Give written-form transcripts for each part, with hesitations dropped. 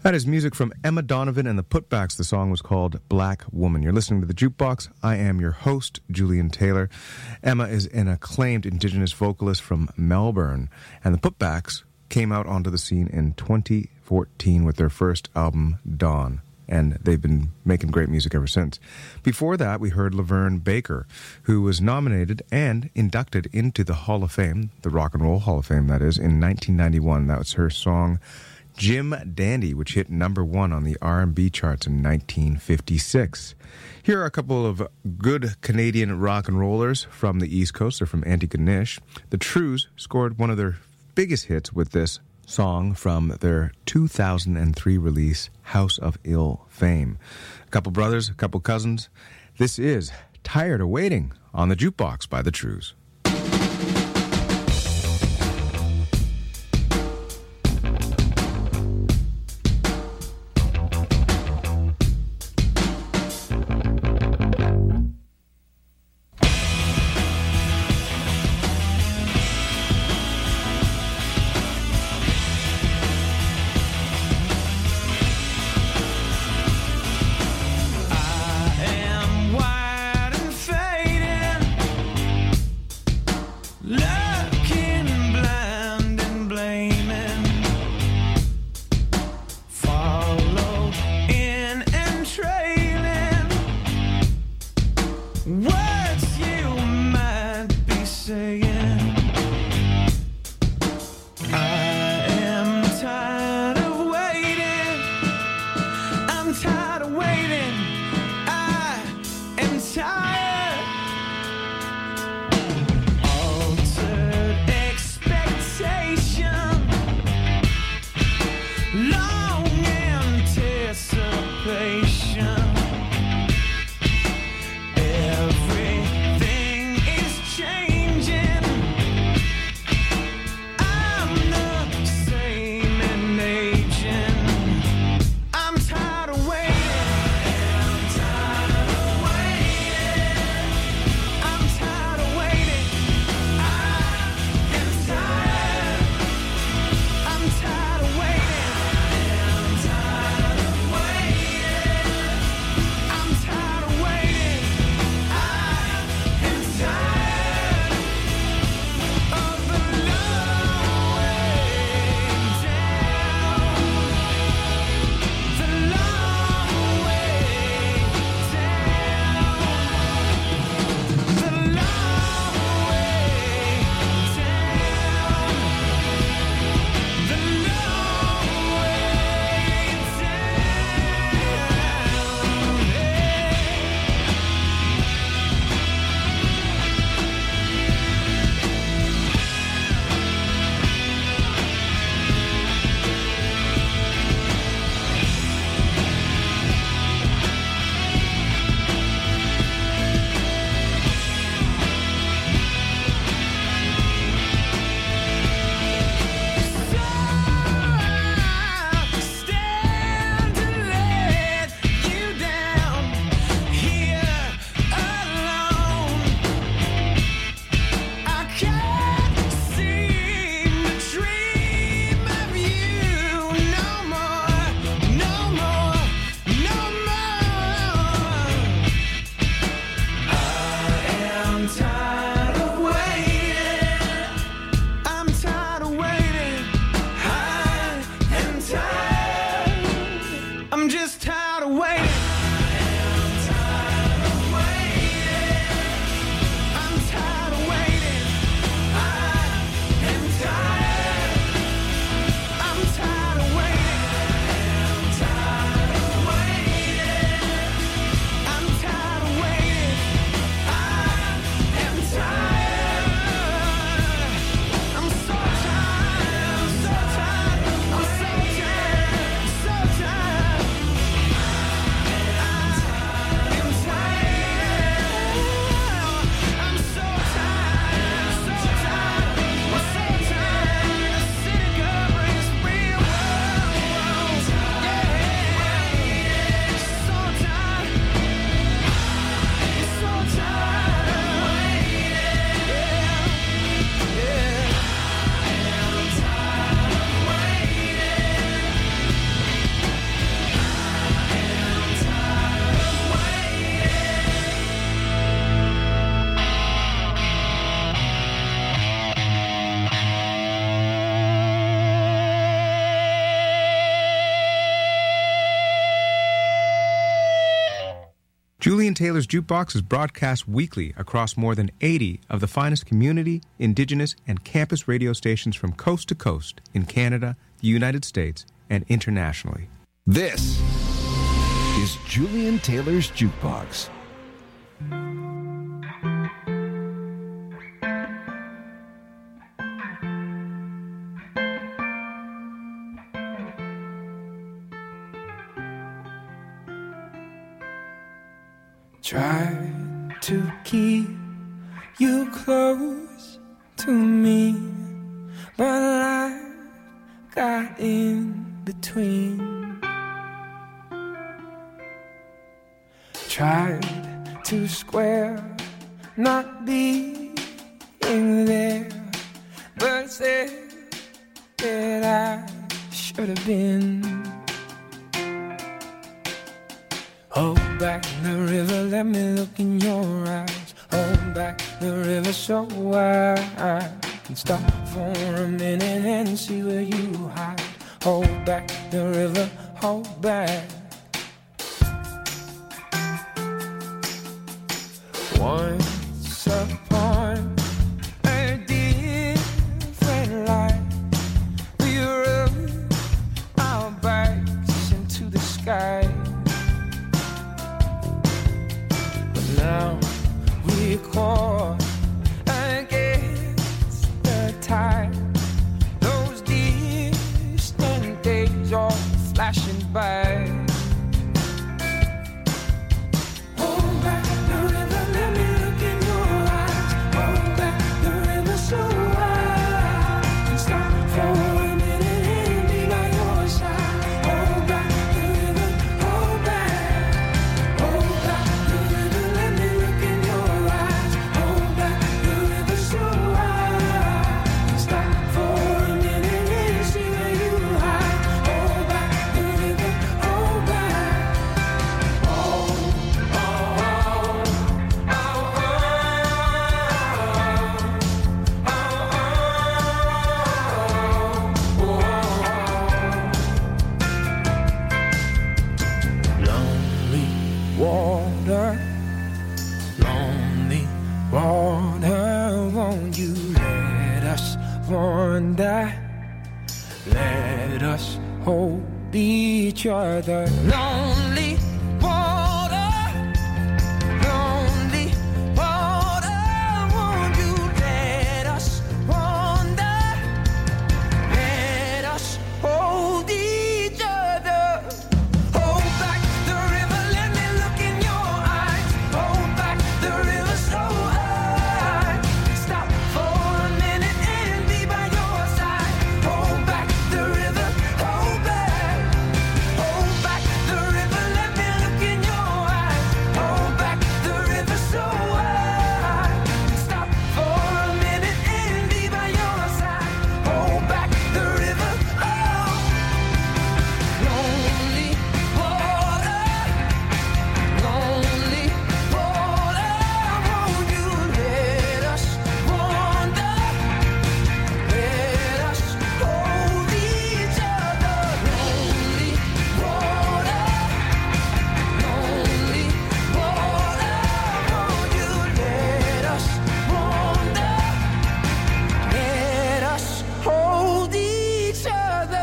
That is music from Emma Donovan and the Putbacks. The song was called Black Woman. You're listening to The Jukebox. I am your host, Julian Taylor. Emma is an acclaimed Indigenous vocalist from Melbourne, and the Putbacks came out onto the scene in 2014 with their first album, Dawn, and they've been making great music ever since. Before that, we heard Laverne Baker, who was nominated and inducted into the Hall of Fame, the Rock and Roll Hall of Fame, that is, in 1991. That was her song Jim Dandy, which hit #1 on the R&B charts in 1956. Here are a couple of good Canadian rock and rollers from the East Coast. They're from Antigonish. The Trews scored one of their biggest hits with this song from their 2003 release, House of Ill fame. A couple brothers, a couple cousins. This is Tired of Waiting on the Jukebox by the Trews. Julian Taylor's Jukebox is broadcast weekly across more than 80 of the finest community, indigenous, and campus radio stations from coast to coast in Canada, the United States, and internationally. This is Julian Taylor's Jukebox. Try to keep you close to me, but life got in between. Tried to square not being there, but said that I should have been. Hold back the river, let me look in your eyes. Hold back the river so I can stop for a minute and see where you hide. Hold back the river, hold back. Once upon a different life, we rode our bikes into the sky. Now we're caught against the tide. Those distant days are flashing by. Hold back the river, let me look in your eyes. Hold back the river so I can stop for a minute and be by your side. Hold back the river, hold back. Hold back the river, let me look in your eyes. Hold back the river so I can stop for a minute and see where you hide. Hold back the river, hold back. Oh, oh, oh, oh, lonely water, won't you let us wander? Let us hold each other. Lonely water, won't you let us wander? Let us hold each other. Hold back the river, let me look in your eyes. Hold back the river so I can stop for a minute and be by your side. Hold back the river, hold back. Hold back the river, let me look in your eyes. Hold back the river so I can stop for a minute and be by your side. Hold back the river, oh. Lonely water, won't you let us wander? Let us hold each other. Lonely water, won't you let us wander? Let us hold each other.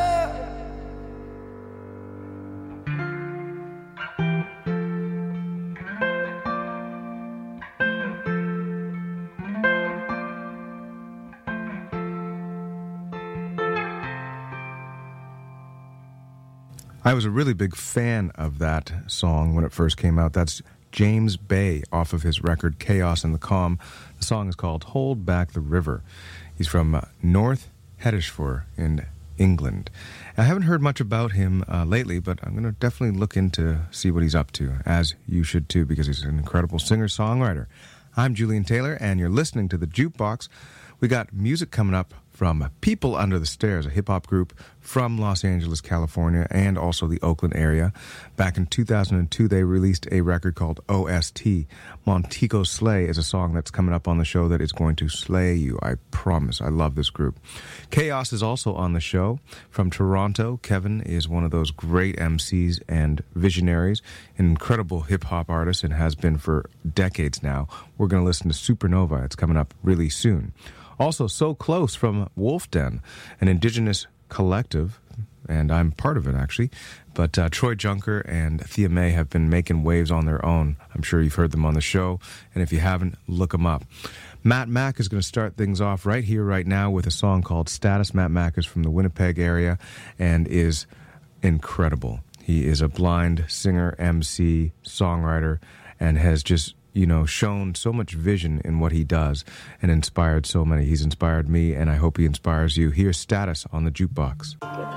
I was a really big fan of that song when it first came out. That's James Bay off of his record Chaos and the Calm. The song is called Hold Back the River. He's from North Hedishford in England. I haven't heard much about him lately, but I'm going to definitely look into see what he's up to, as you should too, because he's an incredible singer-songwriter. I'm Julian Taylor, and you're listening to The Jukebox. We got music coming up from People Under the Stairs, a hip-hop group from Los Angeles, California, and also the Oakland area. Back in 2002, they released a record called OST. Montego Slay is a song that's coming up on the show that is going to slay you, I promise. I love this group. Chaos is also on the show. From Toronto, Kevin is one of those great MCs and visionaries, an incredible hip-hop artist, and has been for decades now. We're going to listen to Supernova. It's coming up really soon. Also, So Close from Wolf Den, an indigenous collective, and I'm part of it, actually. But Troy Junker and Thea May have been making waves on their own. I'm sure you've heard them on the show, and if you haven't, look them up. Matt Mack is going to start things off right here, right now, with a song called Status. Matt Mack is from the Winnipeg area and is incredible. He is a blind singer, MC, songwriter, and has just shown so much vision in what he does and inspired so many. He's inspired me, and I hope he inspires you. Here's Status on the Jukebox.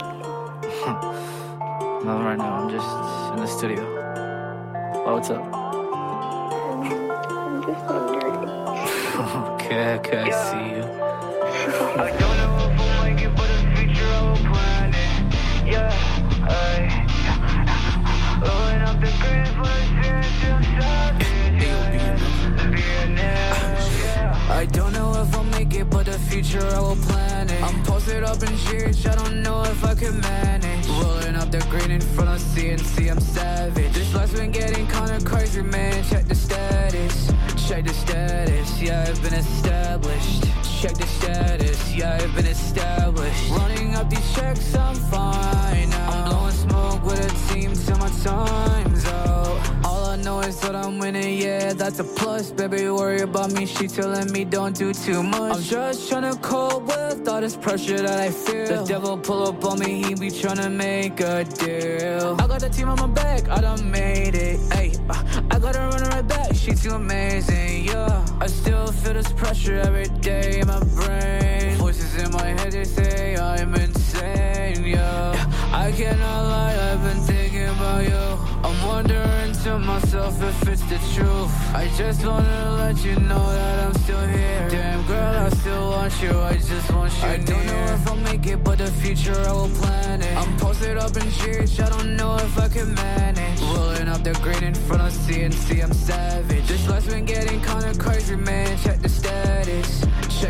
No, right now I'm just in the studio. Oh, what's up? I'm just wondering. Okay, I see you. I don't know if I'll make it, but the future I will plan it. Yeah, blowing up the grid for the I don't know if I'll make it, but the future I will plan it. I'm posted up in church, I don't know if I can manage. Rolling up the green in front of CNC, I'm savage. This life's been getting kinda crazy, man. Check the status, yeah, I've been established. Check the status, yeah, I've been established. Running up these checks, I'm fine now. I'm blowing smoke with a team till my time's out. All I know is that I'm winning, yeah, that's a plus. Baby, worry about me, she telling me don't do too much. I'm just trying to cope with all this pressure that I feel. The devil pull up on me, he be trying to make a deal. I got the team on my back, I done made it, ayy. I gotta run right back, she too amazing, yeah. I still feel this pressure every day in my brain. Voices in my head, they say I'm insane, yeah. I cannot lie, I've been thinking about you. I'm wondering to myself if it's the truth. I just wanna let you know that I'm still here. Damn girl, I still want you, I just want you I near. Don't know if I'll make it, but the future I will plan it. I'm posted up in church, I don't know if I can manage. Rolling up the green in front of CNC, I'm savage. This life's been getting kinda crazy, man. Check the status,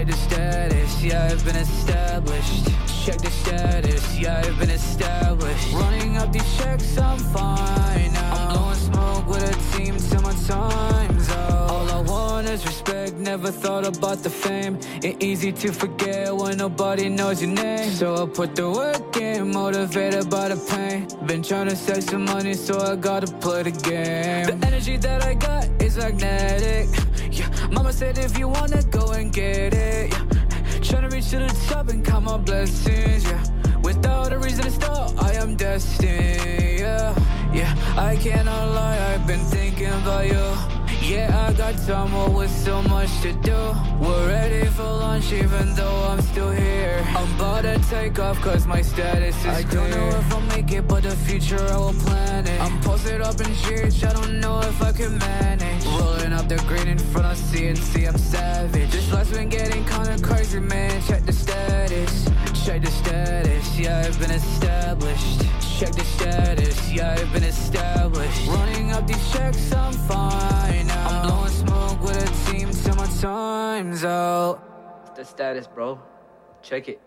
yeah, I've been established. Check the status, yeah, I've been established. Running up these checks, I'm fine now. I'm blowing smoke with a team till my time's out. All I want is respect, never thought about the fame. It's easy to forget when nobody knows your name. So I put the work in, motivated by the pain. Been trying to save some money, so I gotta play the game. The energy that I got is magnetic, yeah. Mama said if you wanna go and get it, yeah. Trying to reach to the top and count my blessings, yeah. Without a reason to stop, I am destined, yeah. I cannot lie, I've been thinking about you. Yeah, I got time, but with so much to do. We're ready for lunch even though I'm still here. I'm about to take off cause my status is I clear. Don't know if I'll make it, but the future I will plan it. I'm posted up in church, I don't know if I can manage. Rolling up the green in front of CNC, I'm savage. This life's been getting kinda crazy, man. Check the status, yeah, I've been established. Check the status, yeah, I've been established. Running up these checks, I'm fine now. I'm blowing smoke with a team till my time's out. It's the status, bro. Check it.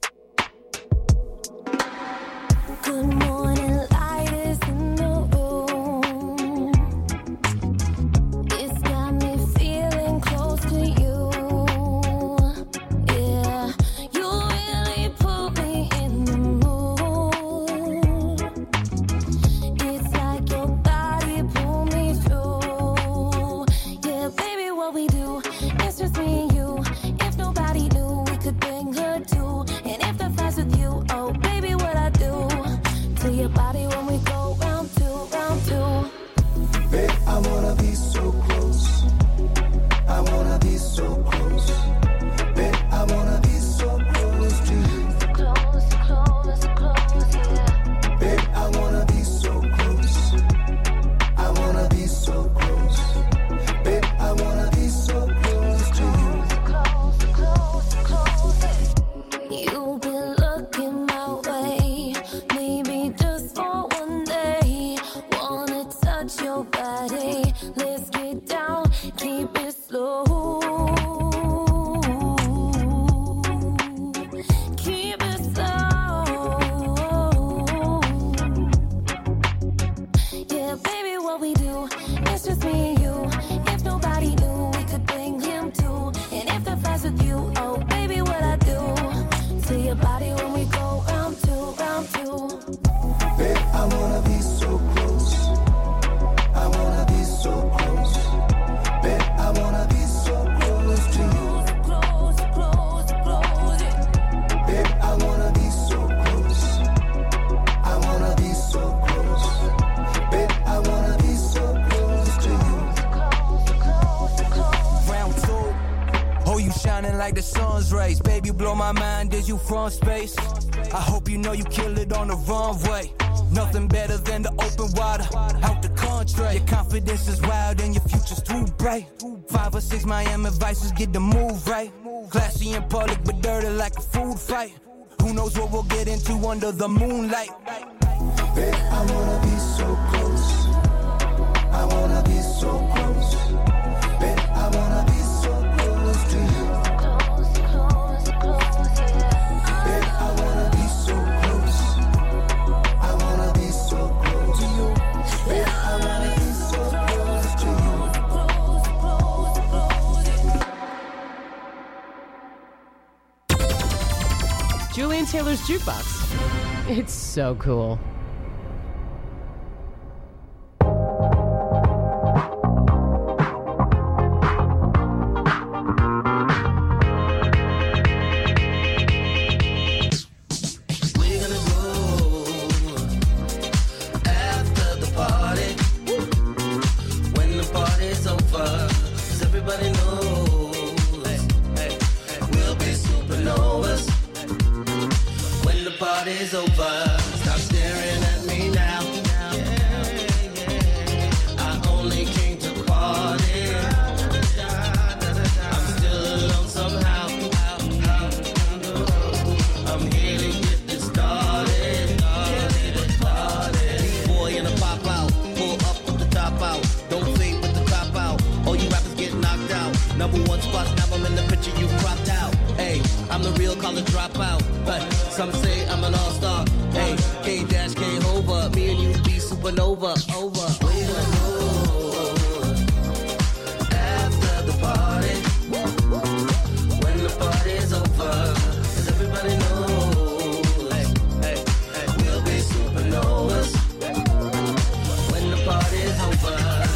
Good morning, light is in the room. It's got me feeling close to you. Yeah, you really put me in the mood. It's like your body pulled me through. Yeah, baby, what we do, it's just me and you. If nobody knew, we could bring her too. And if the flies with you, oh baby, what I do till you touch your body. Let's get down, keep it slow. Keep it slow. Yeah, baby, what we do, it's just me and you. If nobody knew, we could bring him too. And if the flies with you, oh baby, what I do to your body when we go round two, round two. Babe, I wanna be so close. I wanna be so close. Babe, I wanna be so close to you. Close, close, close, yeah. Babe, I wanna be so close. I wanna be so close. Babe, I wanna be so close to you. Round two. Oh, you shining like the sun's rays. Baby, blow my mind as you from space. I hope you know you kill it on the runway. Nothing better than the open water, out the country. Your confidence is wild and your future's too bright. 5 or 6 Miami Vices get the move right. Classy in public but dirty like a food fight. Who knows what we'll get into under the moonlight. Babe, I wanna be so close. I wanna be so close. Babe, I wanna be so close to you. Close, close, close, yeah. Babe, I wanna be so close. I wanna be so close to you. Babe, I wanna be so close to you. Close, close, close, yeah. Julian Taylor's Jukebox. It's so cool. We're gonna go after the party. When the party's over, 'cause everybody knows we'll be supernovas. When the party's over, stop staring at me now. I only came to party. I'm still alone somehow. I'm here to get this started. Boy in a pop out, pull up with the top out. Don't fade with the top out. All you rappers get knocked out. Number 1 spot, now I'm in the picture you cropped out. Hey, I'm the real college dropout. But some say I'm an all-star. Hey, K-K over. Me and you be supernova. Over. We're gonna go after the party. When the party's over, 'cause everybody knows we'll be supernovas. When the party's over.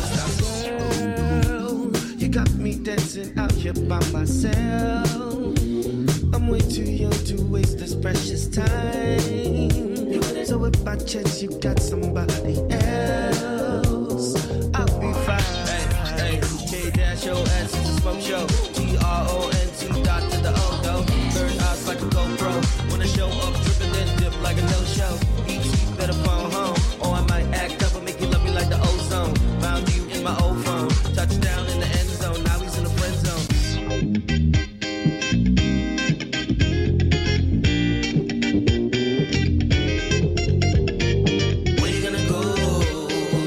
Girl, you got me dancing out here by myself. I'm way too young to waste this precious time. So if by chance you got somebody else, I'll be fine. Hey, K-O-S is a smoke show. T-R-O-N-T dot to the O-go. Third eyes like a GoPro. Wanna show up, tripping and dip like a no-show. E.T. better phone home, or I might act up and make you love me like the ozone. Found you in my old phone. Touchdown in the end zone, now he's in the friend zone. We're gonna go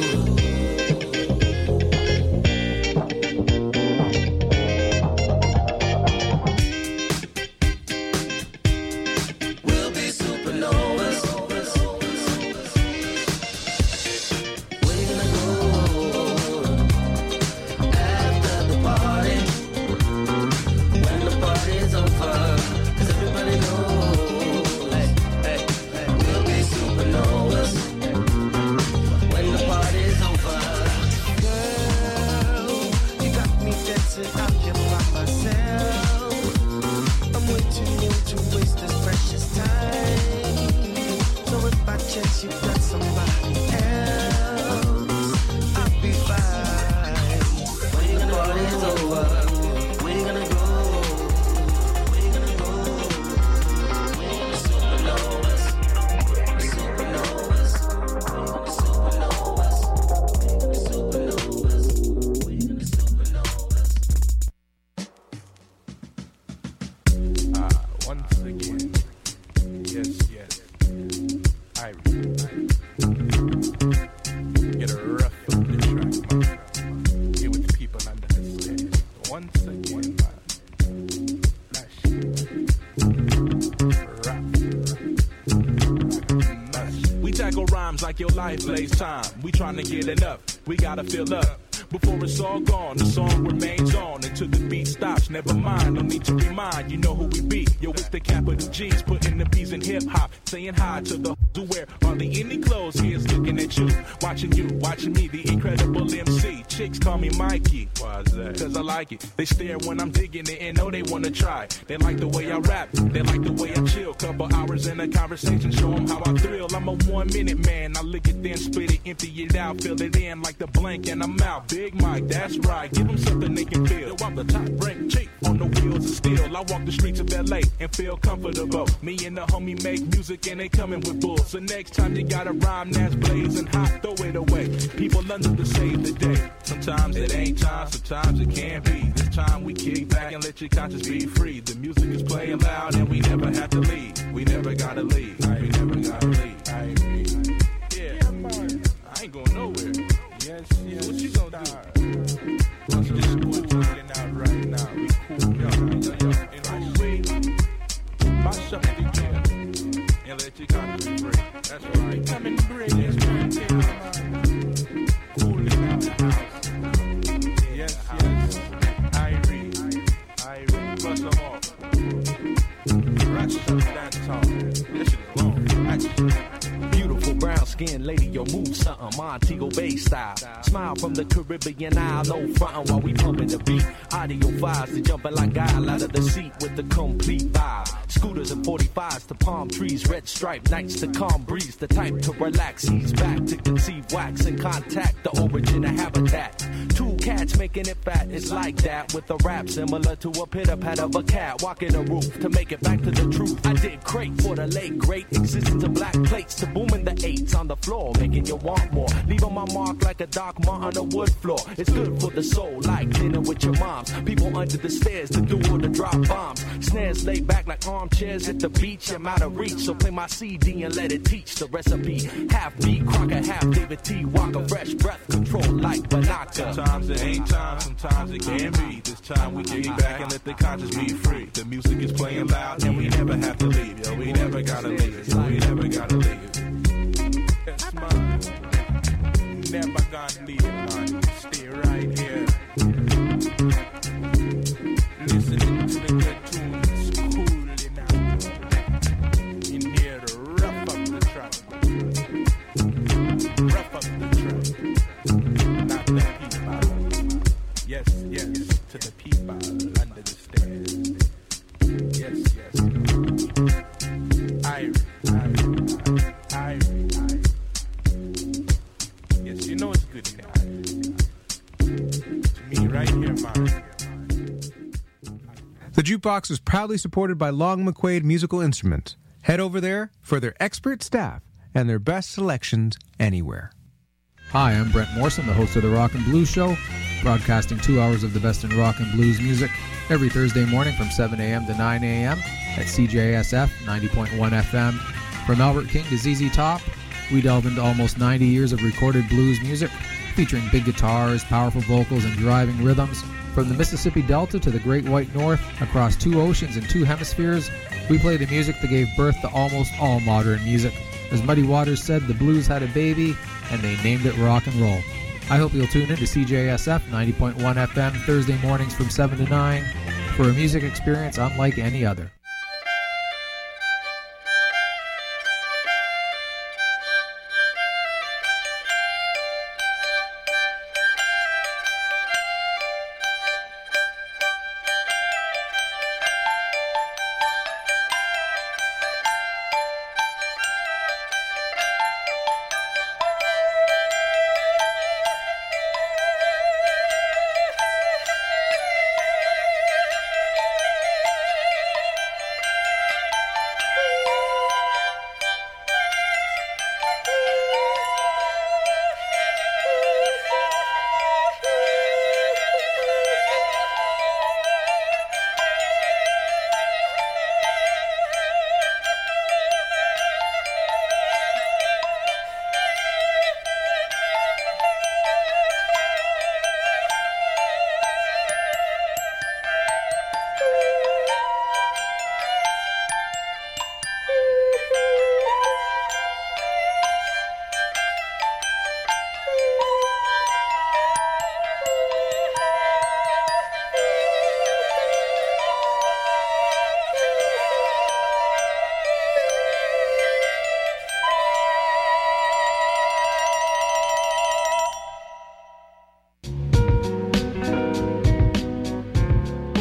life lays time. We trying to get enough, we gotta fill up. Before it's all gone, the song remains on until the beat stops. Never mind, no need to remind, you know who we be. Yo, it's the capital G's, putting the B's in hip hop. Saying hi to the who wear hardly any clothes. Here's looking at you, watching me, the incredible MC. Chicks call me Mikey. Why is that? Cause I like it. They stare when I'm digging it and know they wanna try. They like the way I rap, they like the way I chill. Couple hours in a conversation, show them how I thrill. I'm a 1 minute man, I lick it then split it, empty it out, fill it in like the blank and I'm out. Big Mike, that's right, give them something they can feel. Yo, I'm the top rank chief on the wheels of steel. I walk the streets of LA and feel comfortable. Me and the homie make music and they coming with bulls. So next time you got a rhyme that's blazing hot, throw it away. People London to save the day. Sometimes it ain't time, sometimes it can't be. This time we kick back and let your conscience be free. The music is playing loud and we never have to leave. We never gotta leave. We never gotta leave. Yeah, I ain't going nowhere. Yes, yes. What you gonna do? Once this school cooling out right now, we cool. Yo. And I wait, mash up the jam and let your conscience be free. That's right. Come and bring this man down. Cooling out the house. Yes. Irene, bust them off. Rush up that talk. This shit is long. Beautiful brown skin lady, yo, move something Montego Bay style. Smile from the Caribbean Isle, no frontin' while we pumping the beat. Audio files to jumping like guile out of the seat with the complete vibe. Scooters and 45s to palm trees, red stripe nights to calm breeze. The type to relax, ease back to conceive wax and contact the origin of habitat. Two cats making it fat, it's like that with a rap similar to a pitter-pat of a cat walking a roof to make it back to the truth. I did great for the late great existence of black plates to booming the eights on the floor, making you want more. Leaving my mark like a Doc Martin on a wood floor. It's good for the soul, like dinner with your moms. People under the stairs to do or to drop bombs. Snares laid back like armchairs at the beach. I'm out of reach, so play my CD and let it teach the recipe. Half beat, Crocker, half David T. Walker, fresh breath control like Banaka. Sometimes it ain't time, sometimes it can be. This time we kick back and let the conscience be free. The music is playing loud and we never have to leave. Yo, we never gotta leave. Yo, we never gotta leave. That's mine. Never gonna leave mine. Stay right here. Listening to the good tunes, cooling out. In here to rough up the track. Rough up the track. Not the people. Yes, to the people under the stairs. Yes. Irie. Yes, you know it's good in there. To me, right here, man. The Jukebox is proudly supported by Long McQuaid Musical Instruments. Head over there for their expert staff and their best selections anywhere. Hi, I'm Brent Morrison, the host of the Rock and Blues Show, broadcasting 2 hours of the best in rock and blues music every Thursday morning from 7 a.m. to 9 a.m. at CJSF 90.1 FM. From Albert King to ZZ Top, we delve into almost 90 years of recorded blues music, featuring big guitars, powerful vocals, and driving rhythms. From the Mississippi Delta to the Great White North, across 2 oceans and 2 hemispheres, we play the music that gave birth to almost all modern music. As Muddy Waters said, the blues had a baby, and they named it rock and roll. I hope you'll tune in to CJSF 90.1 FM Thursday mornings from 7 to 9 for a music experience unlike any other.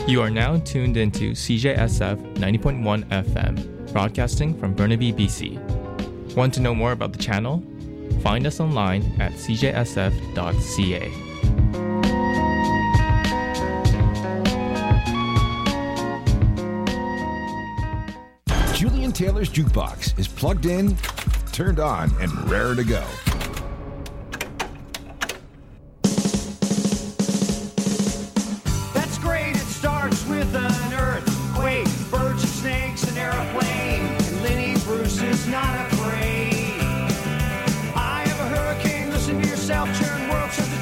You are now tuned into CJSF 90.1 FM, broadcasting from Burnaby, BC. Want to know more about the channel? Find us online at cjsf.ca. Julian Taylor's Jukebox is plugged in, turned on, and raring to go.